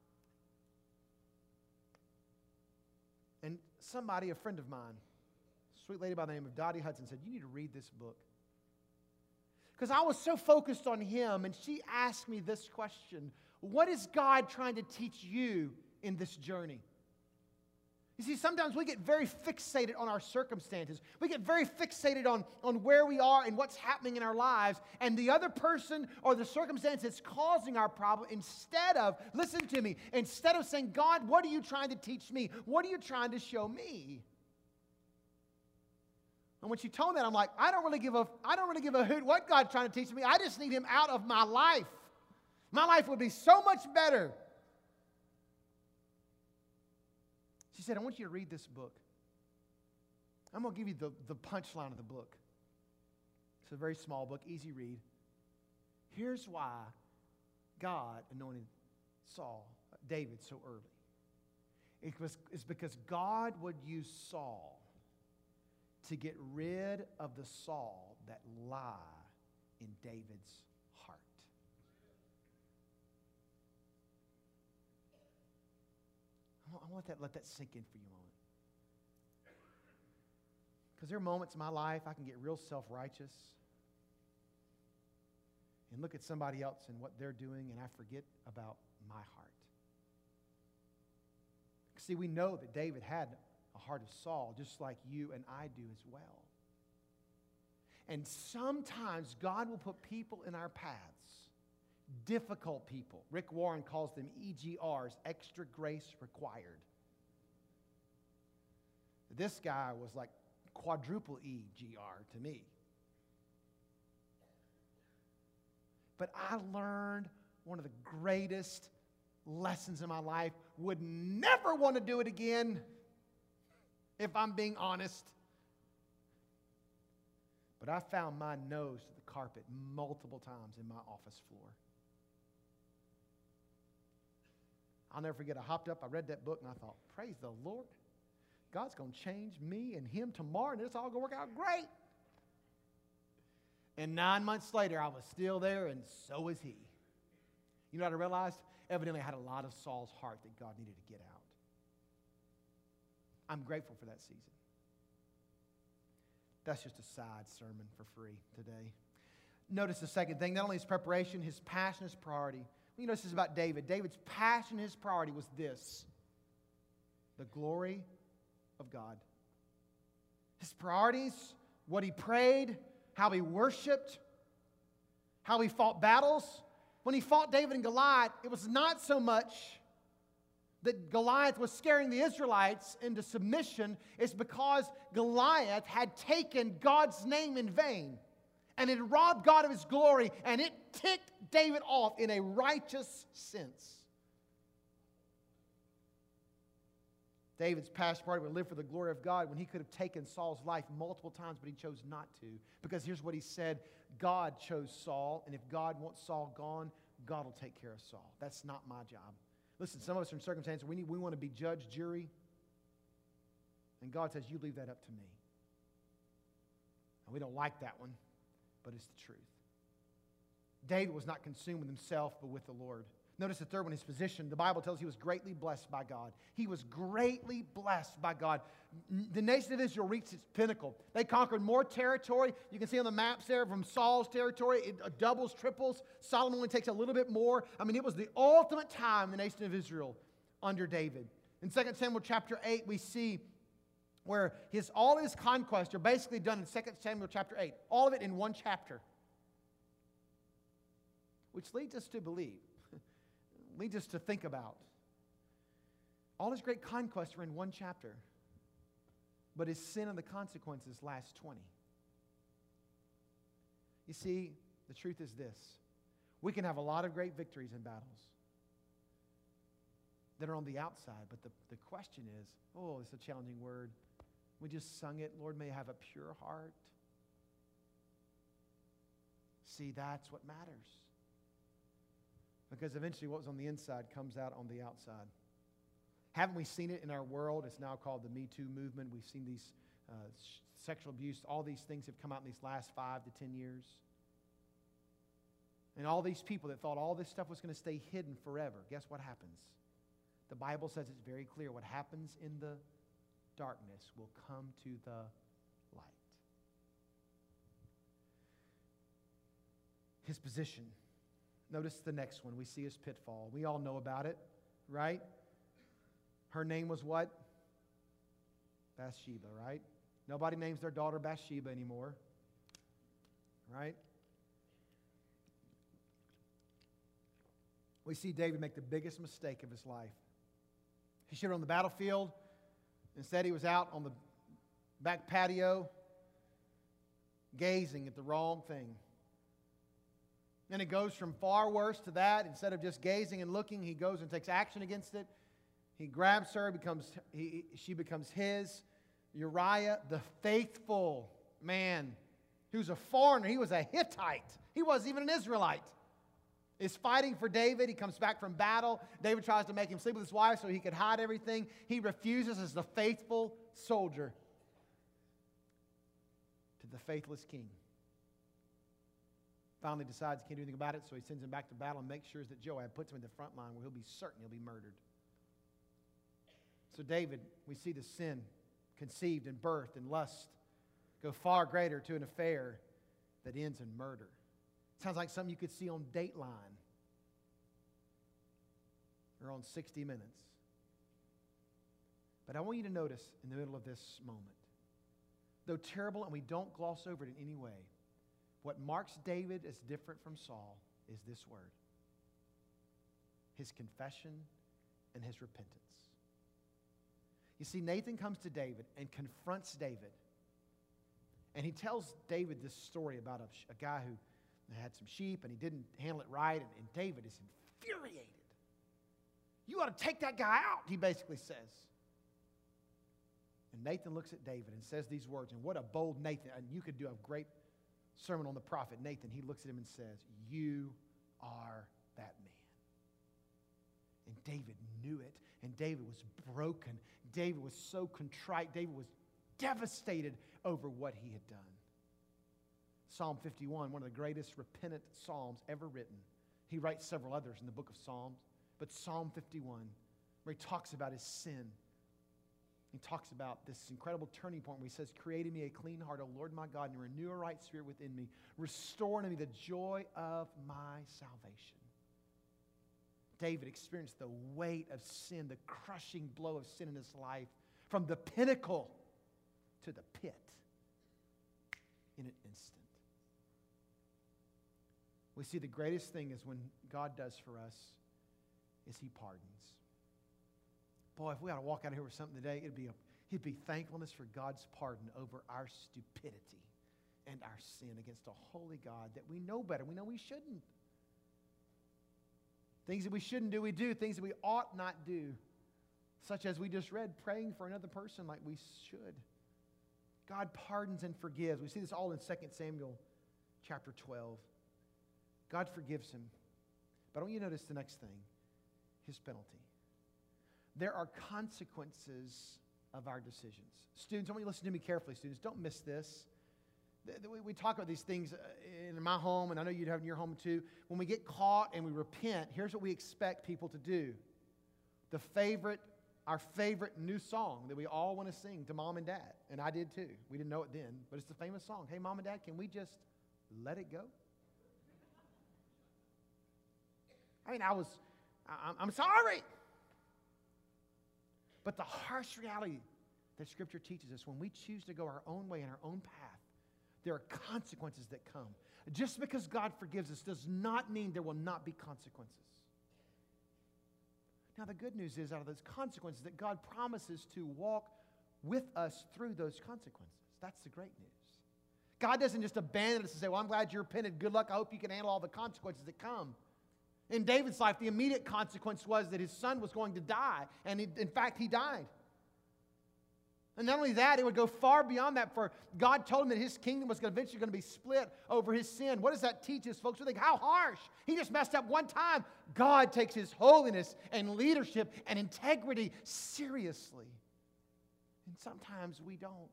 And somebody, a friend of mine, a sweet lady by the name of Dottie Hudson, said, you need to read this book. Because I was so focused on him, and she asked me this question: what is God trying to teach you in this journey? You see, sometimes we get very fixated on our circumstances. We get very fixated on where we are and what's happening in our lives, and the other person or the circumstance that's causing our problem, instead of, listen to me, instead of saying, God, what are you trying to teach me? What are you trying to show me? And when she told me that, I'm like, I don't really give a hoot what God's trying to teach me. I just need him out of my life. My life would be so much better. She said, I want you to read this book. I'm going to give you the punchline of the book. It's a very small book, easy read. Here's why God anointed David so early. It's because God would use Saul to get rid of the Saul that lie in David's heart. I want that, let that sink in for you a moment. Because there are moments in my life I can get real self-righteous and look at somebody else and what they're doing, and I forget about my heart. See, we know that David had a heart of Saul, just like you and I do as well. And sometimes God will put people in our paths, difficult people. Rick Warren calls them EGRs, extra grace required. This guy was like quadruple EGR to me. But I learned one of the greatest lessons in my life. Would never want to do it again, if I'm being honest. But I found my nose to the carpet multiple times in my office floor. I'll never forget, I hopped up, I read that book, and I thought, praise the Lord. God's going to change me and him tomorrow, and it's all going to work out great. And 9 months later, I was still there, and so was he. You know what I realized? Evidently, I had a lot of Saul's heart that God needed to get out. I'm grateful for that season. That's just a side sermon for free today. Notice the second thing. Not only his preparation, his passion, his priority. You know, this is about David. David's passion, his priority was this: the glory of God. His priorities, what he prayed, how he worshiped, how he fought battles. When he fought David and Goliath, it was not so much that Goliath was scaring the Israelites into submission. It's because Goliath had taken God's name in vain and had robbed God of his glory, and it ticked David off in a righteous sense. David's past priority would live for the glory of God when he could have taken Saul's life multiple times, but he chose not to. Because here's what he said: God chose Saul, and if God wants Saul gone, God will take care of Saul. That's not my job. Listen, some of us are in circumstances we want to be judge, jury, and God says, you leave that up to me. And we don't like that one, but it's the truth. David was not consumed with himself, but with the Lord. Notice the third one, his position. The Bible tells us he was greatly blessed by God. He was greatly blessed by God. The nation of Israel reached its pinnacle. They conquered more territory. You can see on the maps there from Saul's territory. It doubles, triples. Solomon only takes a little bit more. I mean, it was the ultimate time in the nation of Israel under David. In 2 Samuel chapter 8, we see where all his conquests are basically done in 2 Samuel chapter 8. All of it in one chapter. Which leads us to believe. Leads us to think about. All his great conquests are in one chapter, but his sin and the consequences last 20. You see, the truth is this: we can have a lot of great victories in battles that are on the outside, but the question is, it's a challenging word. We just sung it, Lord, may I have a pure heart. See, that's what matters. Because eventually what was on the inside comes out on the outside. Haven't we seen it in our world? It's now called the Me Too movement. We've seen these sexual abuse. All these things have come out in these last 5 to 10 years. And all these people that thought all this stuff was going to stay hidden forever, guess what happens? The Bible says it's very clear. What happens in the darkness will come to the light. His position. Notice the next one. We see his pitfall. We all know about it, right? Her name was what? Bathsheba, right? Nobody names their daughter Bathsheba anymore, right? We see David make the biggest mistake of his life. He should have on the battlefield. Instead, he was out on the back patio gazing at the wrong thing. And it goes from far worse to that. Instead of just gazing and looking, he goes and takes action against it. He grabs her, she becomes his. Uriah, the faithful man, who's a foreigner, he was a Hittite. He wasn't even an Israelite. Is fighting for David. He comes back from battle. David tries to make him sleep with his wife so he could hide everything. He refuses as the faithful soldier. the faithless king. Finally decides he can't do anything about it, so he sends him back to battle and makes sure that Joab puts him in the front line where he'll be certain he'll be murdered. So David, we see the sin conceived and birthed and lust go far greater to an affair that ends in murder. Sounds like something you could see on Dateline or on 60 Minutes. But I want you to notice in the middle of this moment, though terrible and we don't gloss over it in any way, what marks David as different from Saul is this word: his confession and his repentance. You see, Nathan comes to David and confronts David. And he tells David this story about a guy who had some sheep and he didn't handle it right. And David is infuriated. You ought to take that guy out, he basically says. And Nathan looks at David and says these words. And what a bold Nathan. And you could do a great sermon on the prophet Nathan. He looks at him and says, "You are that man." And David knew it. And David was broken. David was so contrite. David was devastated over what he had done. Psalm 51, one of the greatest repentant psalms ever written. He writes several others in the book of Psalms, but Psalm 51, where he talks about his sin. He talks about this incredible turning point where he says, "Create in me a clean heart, O Lord my God, and renew a right spirit within me. Restore unto me the joy of my salvation." David experienced the weight of sin, the crushing blow of sin in his life, from the pinnacle to the pit in an instant. We see the greatest thing is when God does for us is He pardons. Boy, if we ought to walk out of here with something today, it'd be thankfulness for God's pardon over our stupidity and our sin against a holy God that we know better. We know we shouldn't. Things that we shouldn't do, we do. Things that we ought not do, such as we just read, praying for another person like we should. God pardons and forgives. We see this all in 2 Samuel chapter 12. God forgives him. But I want you to notice the next thing, his penalty. There are consequences of our decisions. Students, I want you to listen to me carefully, students. Don't miss this. We talk about these things in my home, and I know you'd have in your home too. When we get caught and we repent, here's what we expect people to do. Our favorite new song that we all want to sing to mom and dad, and I did too. We didn't know it then, but it's the famous song. Hey, mom and dad, can we just let it go? I mean, I'm sorry. But the harsh reality that Scripture teaches us, when we choose to go our own way and our own path, there are consequences that come. Just because God forgives us does not mean there will not be consequences. Now, the good news is, out of those consequences, that God promises to walk with us through those consequences. That's the great news. God doesn't just abandon us and say, "Well, I'm glad you repented. Good luck. I hope you can handle all the consequences that come." In David's life, the immediate consequence was that his son was going to die. And in fact, he died. And not only that, it would go far beyond that, for God told him that his kingdom was eventually going to be split over his sin. What does that teach us, folks? We think, how harsh. He just messed up one time. God takes his holiness and leadership and integrity seriously. And sometimes we don't.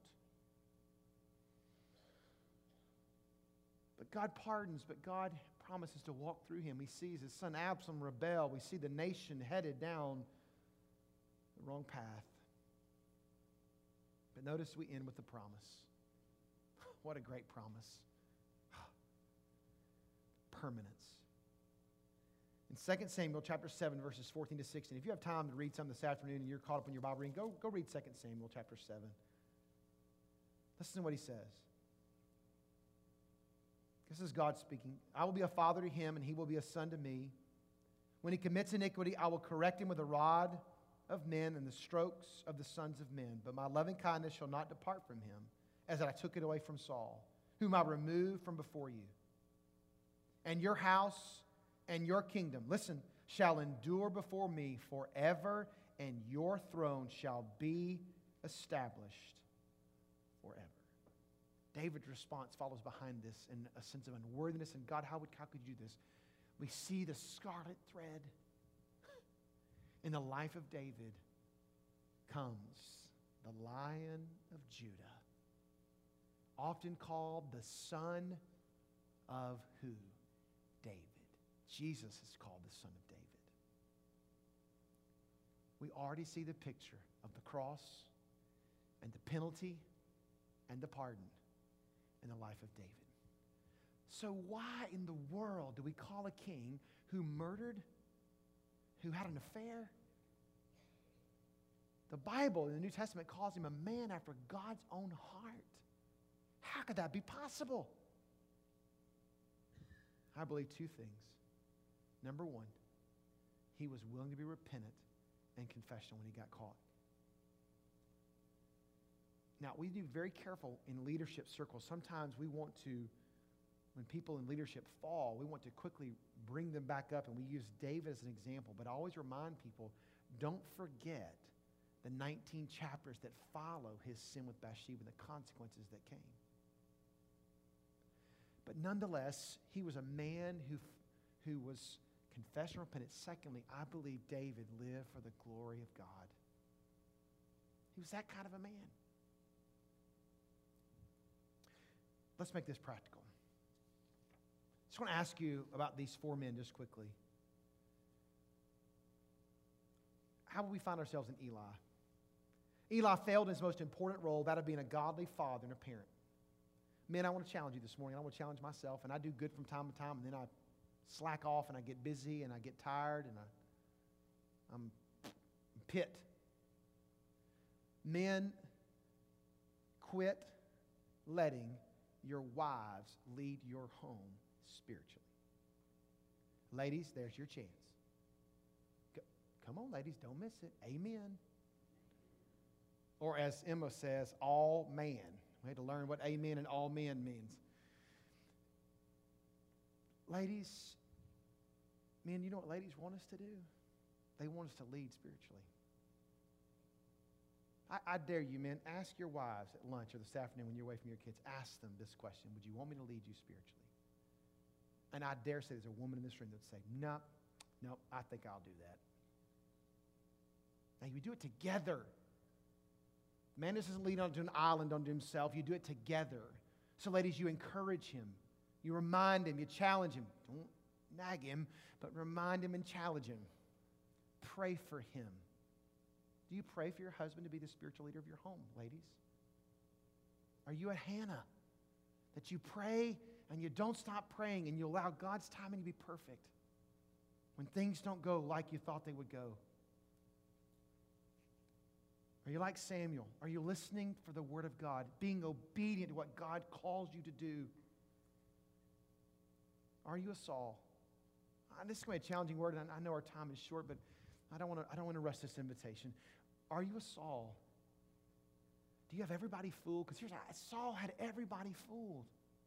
But God pardons, but God promises to walk through him. He sees his son Absalom rebel. We see the nation headed down the wrong path. But notice we end with the promise. What a great promise. Permanence. In 2 Samuel chapter 7, verses 14 to 16. If you have time to read some this afternoon and you're caught up in your Bible reading, go read 2 Samuel chapter 7. Listen to what he says. This is God speaking. "I will be a father to him, and he will be a son to me. When he commits iniquity, I will correct him with a rod of men and the strokes of the sons of men. But my loving kindness shall not depart from him, as I took it away from Saul, whom I removed from before you. And your house and your kingdom," listen, "shall endure before me forever, and your throne shall be established forever." David's response follows behind this in a sense of unworthiness. And God, how could you do this? We see the scarlet thread in the life of David comes the Lion of Judah, often called the Son of who? David. Jesus is called the Son of David. We already see the picture of the cross and the penalty and the pardon in the life of David. So why in the world do we call a king who murdered, who had an affair? The Bible in the New Testament calls him a man after God's own heart. How could that be possible? I believe two things. Number one, he was willing to be repentant and confessional when he got caught. Now, we need to be very careful in leadership circles. Sometimes we want to, when people in leadership fall, we want to quickly bring them back up, and we use David as an example. But I always remind people, don't forget the 19 chapters that follow his sin with Bathsheba and the consequences that came. But nonetheless, he was a man who was confessional and repentant. Secondly, I believe David lived for the glory of God. He was that kind of a man. Let's make this practical. I just want to ask you about these four men just quickly. How will we find ourselves in Eli? Eli failed in his most important role, that of being a godly father and a parent. Men, I want to challenge you this morning. I want to challenge myself, and I do good from time to time, and then I slack off, and I get busy, and I get tired, and I'm pit. Men, quit letting your wives lead your home spiritually. Ladies, there's your chance. Come on, ladies, don't miss it. Amen. Or as Emma says, all man. We had to learn what amen and all men means. Ladies, men, you know what ladies want us to do? They want us to lead spiritually. I dare you, men, ask your wives at lunch or this afternoon when you're away from your kids, ask them this question: would you want me to lead you spiritually? And I dare say there's a woman in this room that would say, no, I think I'll do that. Now, you do it together. Man doesn't lead onto an island unto himself. You do it together. So, ladies, you encourage him. You remind him. You challenge him. Don't nag him, but remind him and challenge him. Pray for him. Do you pray for your husband to be the spiritual leader of your home, ladies? Are you a Hannah? That you pray and you don't stop praying and you allow God's timing to be perfect when things don't go like you thought they would go? Are you like Samuel? Are you listening for the word of God, being obedient to what God calls you to do? Are you a Saul? This is going to be a challenging word, and I know our time is short, but I don't want to rush this invitation. Are you a Saul? Do you have everybody fooled? Because here's how Saul had everybody fooled.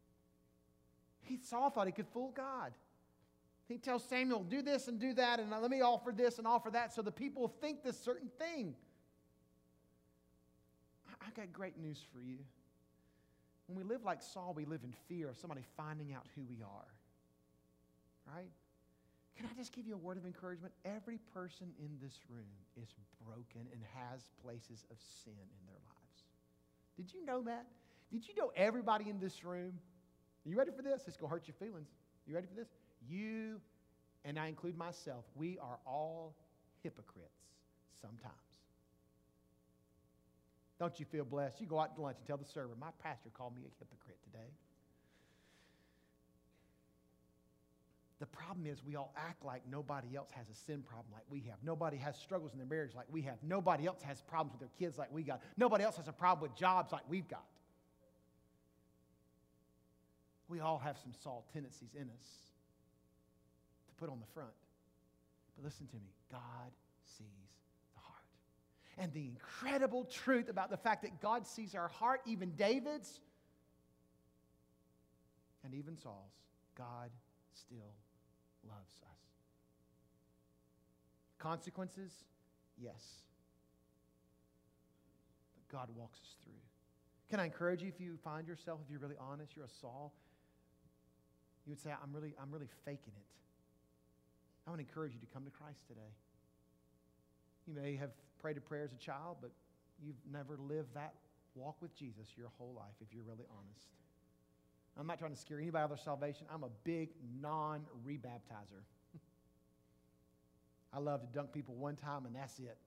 Saul thought he could fool God. He tells Samuel, do this and do that, and let me offer this and offer that so the people think this certain thing. I've got great news for you. When we live like Saul, we live in fear of somebody finding out who we are. Right? Can I just give you a word of encouragement? Every person in this room is broken and has places of sin in their lives. Did you know that? Did you know everybody in this room? Are you ready for this? It's going to hurt your feelings. You ready for this? You, and I include myself, we are all hypocrites sometimes. Don't you feel blessed? You go out to lunch and tell the server, my pastor called me a hypocrite today. The problem is we all act like nobody else has a sin problem like we have. Nobody has struggles in their marriage like we have. Nobody else has problems with their kids like we got. Nobody else has a problem with jobs like we've got. We all have some Saul tendencies in us to put on the front. But listen to me. God sees the heart. And the incredible truth about the fact that God sees our heart, even David's, and even Saul's, God still loves us. Consequences? Yes. But God walks us through. Can I encourage you, if you find yourself, if you're really honest, you're a Saul, you would say, I'm really faking it. I want to encourage you to come to Christ today. You may have prayed a prayer as a child, but you've never lived that walk with Jesus your whole life if you're really honest. I'm not trying to scare anybody out of their salvation. I'm a big non-rebaptizer. I love to dunk people one time and that's it.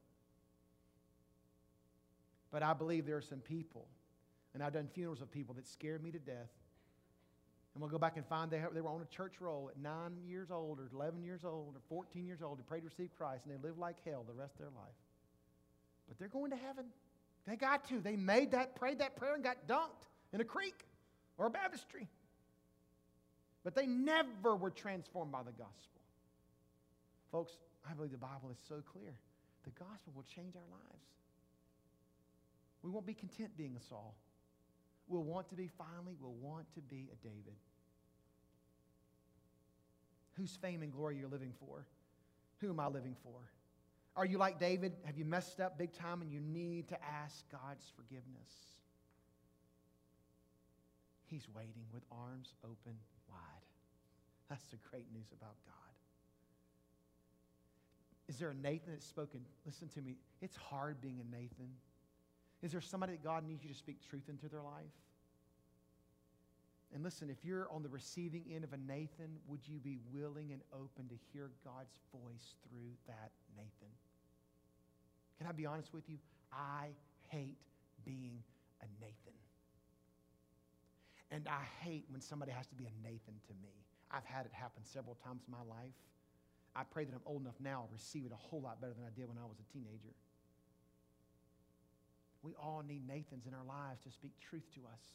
But I believe there are some people, and I've done funerals of people that scared me to death. And we'll go back and find they were on a church roll at 9 years old or 11 years old or 14 years old. They prayed to receive Christ, and they lived like hell the rest of their life. But they're going to heaven. They got to. They prayed that prayer and got dunked in a creek or a baptistry. But they never were transformed by the gospel. Folks, I believe the Bible is so clear. The gospel will change our lives. We won't be content being a Saul. We'll want to be a David. Whose fame and glory you're living for? Who am I living for? Are you like David? Have you messed up big time and you need to ask God's forgiveness? He's waiting with arms open wide. That's the great news about God. Is there a Nathan that's spoken? Listen to me. It's hard being a Nathan. Is there somebody that God needs you to speak truth into their life? And listen, if you're on the receiving end of a Nathan, would you be willing and open to hear God's voice through that Nathan? Can I be honest with you? I hate being a Nathan. And I hate when somebody has to be a Nathan to me. I've had it happen several times in my life. I pray that I'm old enough now to receive it a whole lot better than I did when I was a teenager. We all need Nathans in our lives to speak truth to us.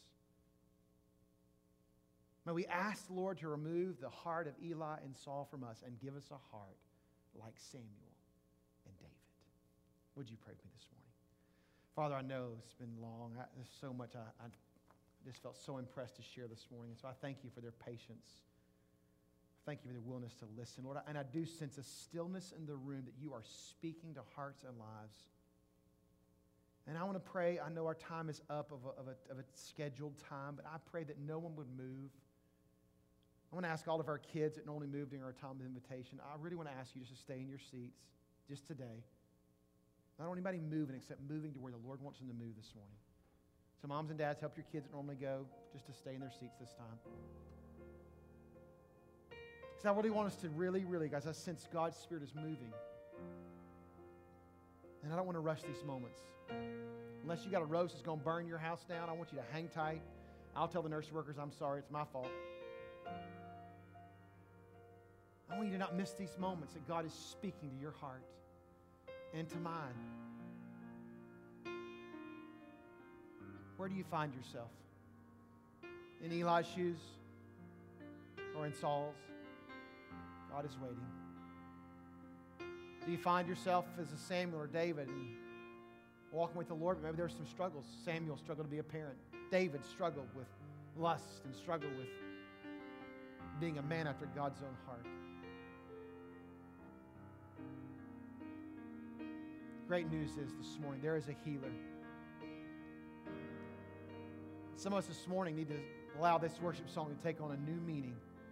May we ask the Lord to remove the heart of Eli and Saul from us and give us a heart like Samuel and David. Would you pray with me this morning? Father, I know it's been long. There's so much I just felt so impressed to share this morning. So I thank you for their patience. Thank you for their willingness to listen, Lord. And I do sense a stillness in the room that you are speaking to hearts and lives. And I want to pray, I know our time is up of a scheduled time, but I pray that no one would move. I want to ask all of our kids that normally move during our time of invitation, I really want to ask you just to stay in your seats just today. I don't want anybody moving except moving to where the Lord wants them to move this morning. So moms and dads, help your kids that normally go just to stay in their seats this time. Because I really want us to really, guys, I sense God's Spirit is moving. And I don't want to rush these moments. Unless you got a roast that's going to burn your house down, I want you to hang tight. I'll tell the nursery workers, I'm sorry, it's my fault. I want you to not miss these moments that God is speaking to your heart and to mine. Where do you find yourself? In Eli's shoes or in Saul's? God is waiting. Do you find yourself as a Samuel or David and walking with the Lord? Maybe there's some struggles. Samuel struggled to be a parent. David struggled with lust and struggled with being a man after God's own heart. Great news is this morning, there is a healer. Some of us this morning need to allow this worship song to take on a new meaning.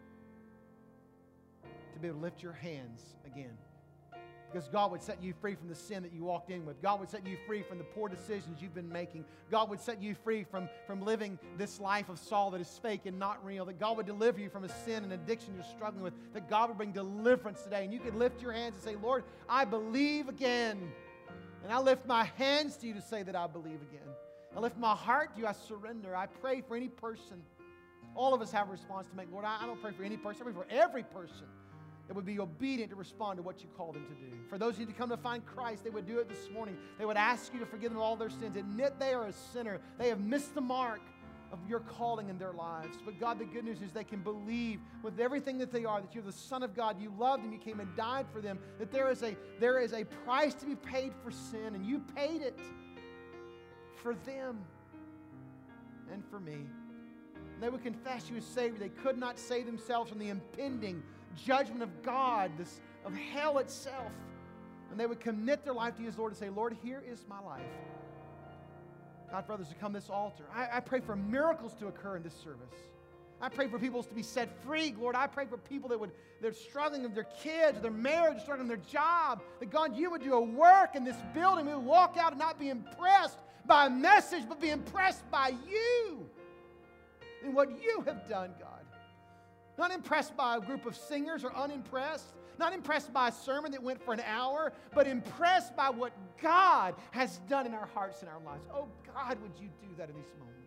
To be able to lift your hands again. Because God would set you free from the sin that you walked in with. God would set you free from the poor decisions you've been making. God would set you free from living this life of Saul that is fake and not real. That God would deliver you from a sin and addiction you're struggling with. That God would bring deliverance today. And you could lift your hands and say, Lord, I believe again. And I lift my hands to you to say that I believe again. I lift my heart to you. I surrender. I pray for any person. All of us have a response to make. Lord, I don't pray for any person. I pray for every person that would be obedient to respond to what you call them to do. For those who need to come to find Christ, they would do it this morning. They would ask you to forgive them all their sins. Admit they are a sinner. They have missed the mark of your calling in their lives. But God, the good news is they can believe with everything that they are, that you're the Son of God. You loved them. You came and died for them. That there is a price to be paid for sin, and you paid it for them and for me. And they would confess you as Savior. They could not save themselves from the impending judgment of God, of hell itself. And they would commit their life to you as Lord and say, Lord, here is my life. God, for others to come to this altar. I pray for miracles to occur in this service. I pray for people to be set free, Lord. I pray for people that are struggling with their kids, their marriage, struggling with their job. That God, you would do a work in this building. We would walk out and not be impressed by a message, but be impressed by you and what you have done, God. Not impressed by a group of singers or unimpressed. Not impressed by a sermon that went for an hour, but impressed by what God has done in our hearts and our lives. Oh, God, would you do that in these moments?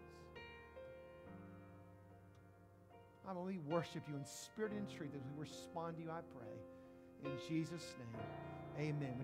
I will worship you in spirit and in truth as we respond to you, I pray. In Jesus' name, amen.